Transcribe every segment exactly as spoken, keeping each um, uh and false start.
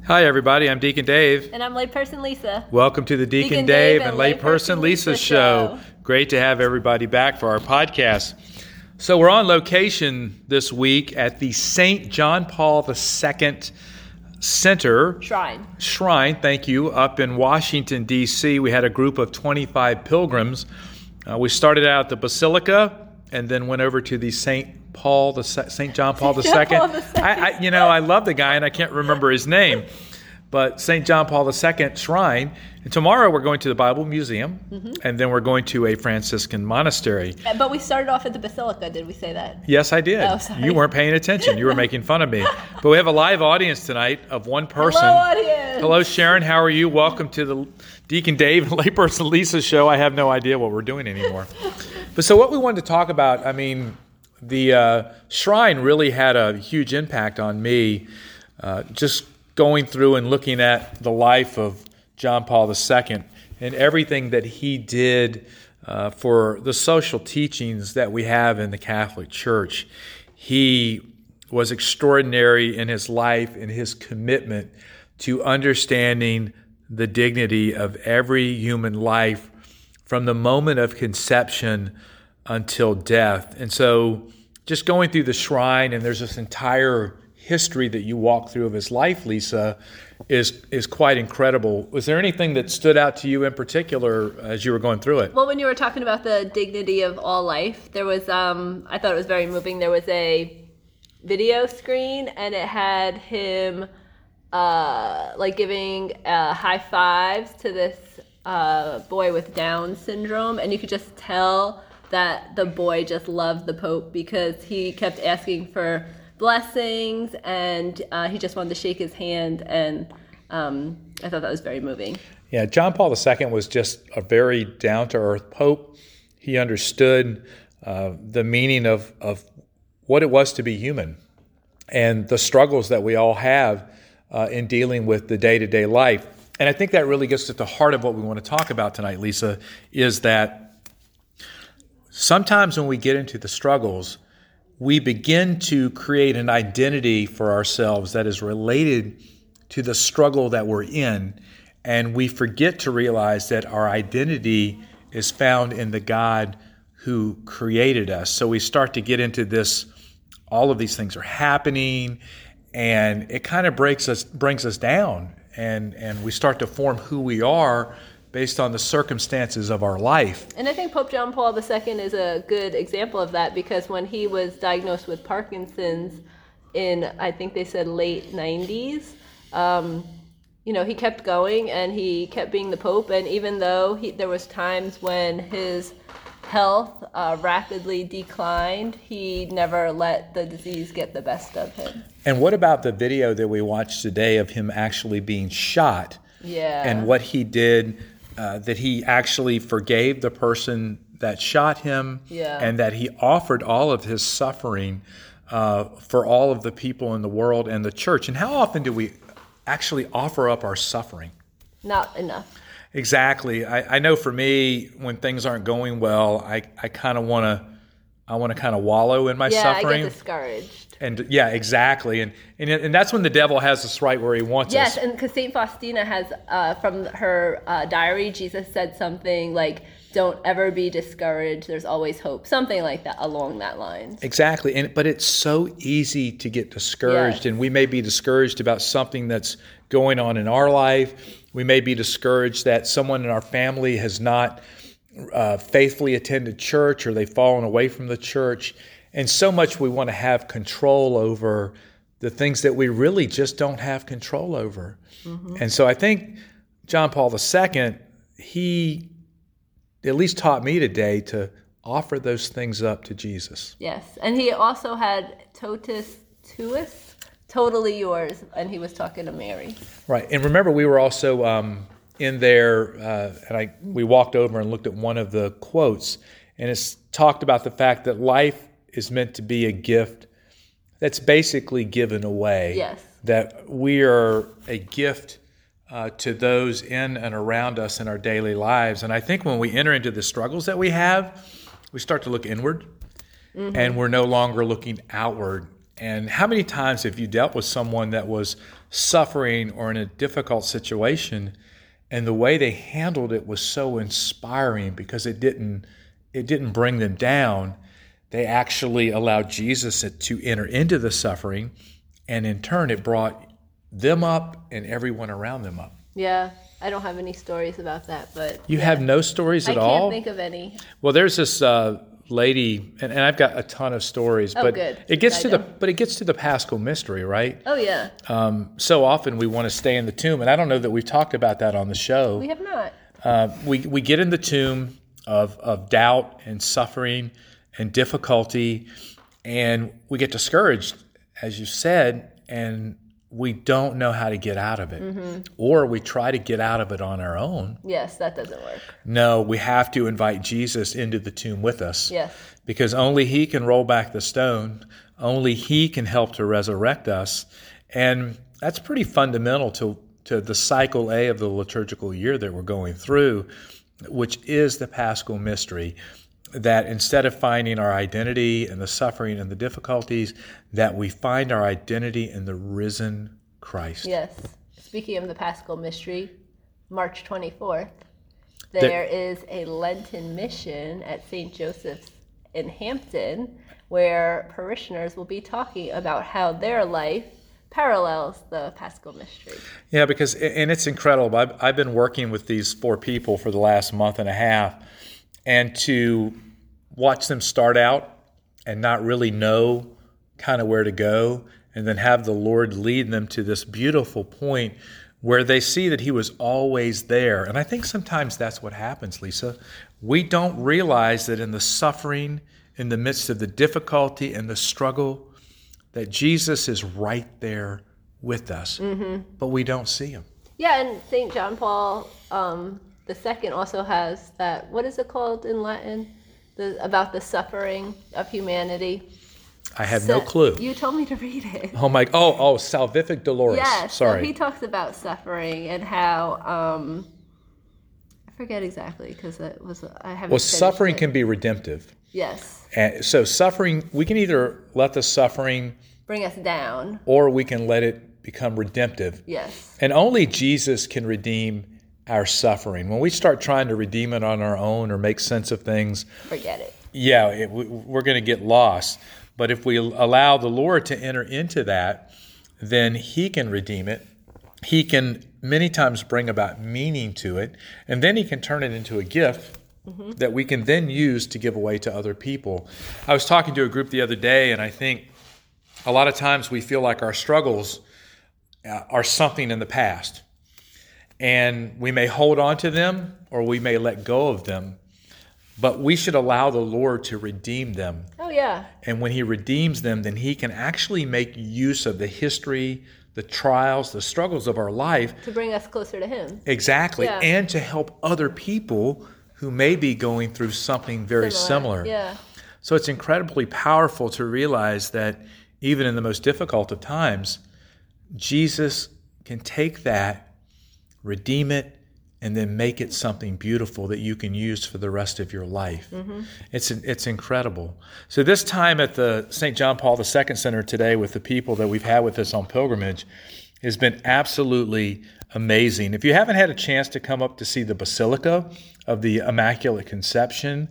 Hi, everybody. I'm Deacon Dave. And I'm layperson Lisa. Welcome to the Deacon, Deacon Dave, Dave and and layperson Layperson Lisa, Lisa show. show. Great to have everybody back for our podcast. So we're on location this week at the Saint John Paul the Second Center. Shrine. Shrine, thank you, up in Washington, D C We had a group of twenty-five pilgrims. Uh, we started out at the Basilica and then went over to the Saint Paul, the Saint John Paul the Second. Paul the Second. I, I, you know, I love the guy and I can't remember his name, but Saint John Paul the Second Shrine. And tomorrow we're going to the Bible Museum, mm-hmm. and then we're going to a Franciscan monastery. But we started off at the Basilica. Did we say that? Yes, I did. Oh, sorry. You weren't paying attention. You were making fun of me. But we have a live audience tonight of one person. Hello, audience. Hello, Sharon. How are you? Welcome to the Deacon Dave and Layperson Lisa show. I have no idea what we're doing anymore. But so what we wanted to talk about, I mean, the uh, shrine really had a huge impact on me. Uh, just going through and looking at the life of John Paul the Second and everything that he did uh, for the social teachings that we have in the Catholic Church. He was extraordinary in his life and his commitment to understanding the dignity of every human life from the moment of conception until death. And so just going through the shrine, and there's this entire history that you walk through of his life, Lisa, is is quite incredible. Was there anything that stood out to you in particular as you were going through it? Well, when you were talking about the dignity of all life, there was, um, I thought it was very moving. There was a video screen, and it had him uh, like giving uh, high fives to this uh, boy with Down syndrome, and you could just tell that the boy just loved the Pope because he kept asking for blessings, and uh, he just wanted to shake his hand, and um, I thought that was very moving. Yeah, John Paul the Second was just a very down-to-earth Pope. He understood uh, the meaning of, of what it was to be human and the struggles that we all have uh, in dealing with the day-to-day life. And I think that really gets at the heart of what we want to talk about tonight, Lisa, is that sometimes when we get into the struggles, we begin to create an identity for ourselves that is related to the struggle that we're in, and we forget to realize that our identity is found in the God who created us. So we start to get into this, all of these things are happening, and it kind of breaks us, brings us down, and, and we start to form who we are based on the circumstances of our life. And I think Pope John Paul the Second is a good example of that, because when he was diagnosed with Parkinson's in, I think they said late nineties, um, you know, he kept going and he kept being the Pope. And even though he, there was times when his health uh, rapidly declined, he never let the disease get the best of him. And what about the video that we watched today of him actually being shot? Yeah. And what he did, Uh, that he actually forgave the person that shot him, yeah. and that he offered all of his suffering uh, for all of the people in the world and the church. And how often do we actually offer up our suffering? Not enough. Exactly. I, I know for me, when things aren't going well, I, I kind of want to I want to kind of wallow in my yeah, suffering. I get discouraged. And yeah, exactly. And, and and that's when the devil has us right where he wants yes, us. Yes, and because Saint Faustina has, uh, from her uh, diary, Jesus said something like, don't ever be discouraged, there's always hope. Something like that, along that line. Exactly. And but it's so easy to get discouraged. Yes. And we may be discouraged about something that's going on in our life. We may be discouraged that someone in our family has not uh, faithfully attended church, or they've fallen away from the church. And so much we want to have control over the things that we really just don't have control over. Mm-hmm. And so I think John Paul the Second, he at least taught me today to offer those things up to Jesus. Yes, and he also had totus tuus, totally yours, and he was talking to Mary. Right, and remember we were also um, in there, uh, and I we walked over and looked at one of the quotes, and it's talked about the fact that life is meant to be a gift that's basically given away. Yes. That we are a gift uh, to those in and around us in our daily lives. And I think when we enter into the struggles that we have, we start to look inward, mm-hmm. and we're no longer looking outward. And how many times have you dealt with someone that was suffering or in a difficult situation. And the way they handled it was so inspiring because it didn't it didn't bring them down. They actually allowed Jesus to enter into the suffering, and in turn it brought them up and everyone around them up. Yeah, I don't have any stories about that, but you yeah. have no stories at I all? can't think of any. Well, there's this uh, lady, and, and I've got a ton of stories, Oh, but good. it gets I to the don't. but it gets to the Paschal mystery, right? Oh yeah, Um, so often we want to stay in the tomb, and I don't know that we've talked about that on the show. we have not. Uh, we we get in the tomb of of doubt and suffering and difficulty, and we get discouraged, as you said, and we don't know how to get out of it, Mm-hmm. or we try to get out of it on our own. Yes, that doesn't work. No, we have to invite Jesus into the tomb with us. Yes. Because only He can roll back the stone. Only He can help to resurrect us. And that's pretty fundamental to, to the cycle A of the liturgical year that we're going through, which is the Paschal mystery, that instead of finding our identity in the suffering and the difficulties, that we find our identity in the risen Christ. Yes. Speaking of the Paschal mystery, March twenty-fourth, There- there is a Lenten mission at Saint Joseph's in Hampton where parishioners will be talking about how their life parallels the Paschal mystery. Yeah, because, and it's incredible. I've, I've been working with these four people for the last month and a half, and to watch them start out and not really know kind of where to go, and then have the Lord lead them to this beautiful point where they see that He was always there. And I think sometimes that's what happens, Lisa. We don't realize that in the suffering, in the midst of the difficulty and the struggle, that Jesus is right there with us, mm-hmm. but we don't see Him. Yeah, and Saint John Paul um, the Second also has that, what is it called in Latin? The, about the suffering of humanity. I have So- no clue. You told me to read it. Oh my! Oh, oh, Salvific Dolores. Yes, Sorry. so he talks about suffering and how, um, I forget exactly because it was, I haven't Well, finished suffering it. can be redemptive. Yes, And so suffering, we can either let the suffering bring us down. or we can let it become redemptive. Yes, And only Jesus can redeem our suffering. When we start trying to redeem it on our own or make sense of things, forget it. yeah, it, we- we're going to get lost. But if we allow the Lord to enter into that, then He can redeem it. He can many times bring about meaning to it, and then He can turn it into a gift mm-hmm. that we can then use to give away to other people. I was talking to a group the other day, and I think a lot of times we feel like our struggles uh, are something in the past, and we may hold on to them or we may let go of them, but we should allow the Lord to redeem them. Oh yeah, And when He redeems them, then He can actually make use of the history, the trials, the struggles of our life. to bring us closer to Him. Exactly. Yeah. And to help other people who may be going through something very similar. Yeah, So it's incredibly powerful to realize that even in the most difficult of times, Jesus can take that, redeem it, and then make it something beautiful that you can use for the rest of your life. Mm-hmm. It's it's incredible. So this time at the Saint John Paul the Second Center today with the people that we've had with us on pilgrimage has been absolutely amazing. If you haven't had a chance to come up to see the Basilica of the Immaculate Conception,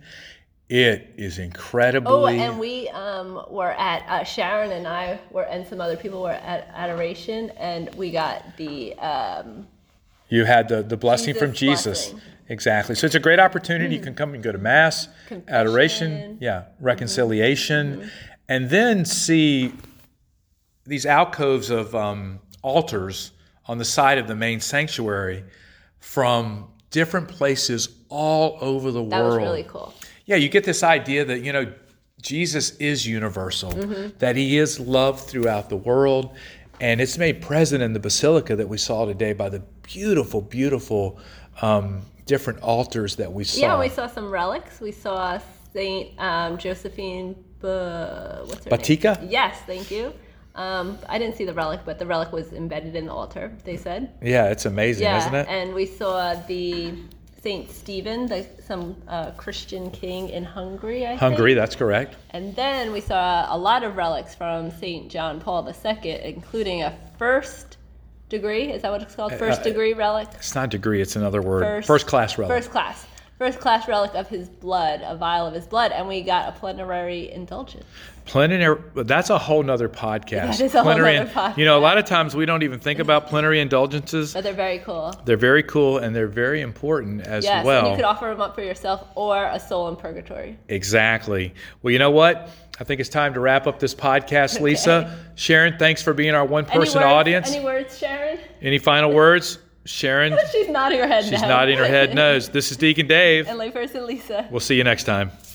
it is incredibly... Oh, and we um, were at, uh, Sharon and I were, and some other people were at Adoration, and we got the... Um, You had the, the blessing Jesus from Jesus. blessing. Exactly. So it's a great opportunity. You can come and go to Mass, Confession. adoration, yeah, reconciliation, mm-hmm. and then see these alcoves of um, altars on the side of the main sanctuary from different places all over the that world. was really cool. Yeah, you get this idea that, you know, Jesus is universal, mm-hmm. that He is loved throughout the world. And it's made present in the Basilica that we saw today by the beautiful, beautiful um, different altars that we saw. Yeah, we saw some relics. We saw Saint um, Josephine, uh, what's her Batica? name? Yes, thank you. Um, I didn't see the relic, but the relic was embedded in the altar, they said. Yeah, it's amazing, yeah, isn't it? And we saw the Saint Stephen, the, some uh, Christian king in Hungary, I Hungary, think. that's correct. And then we saw a lot of relics from Saint John Paul the Second, including a first degree. Is that what it's called? First degree relic? It's not degree, it's another word. First, first class relic. First class. First class relic of his blood, a vial of his blood, and we got a plenary indulgence. Plenary, that's a whole nother podcast. That is a plenary, whole nother podcast. You know, a lot of times we don't even think about plenary indulgences. But they're very cool. They're very cool and they're very important as yes, well. And you could offer them up for yourself or a soul in purgatory. Exactly. Well, you know what? I think it's time to wrap up this podcast, okay. Lisa. Sharon, thanks for being our one-person any words, audience. Any words, Sharon? Any final words? Sharon? She's nodding her head She's no. nodding her head no. This is Deacon Dave. And layperson Lisa. We'll see you next time.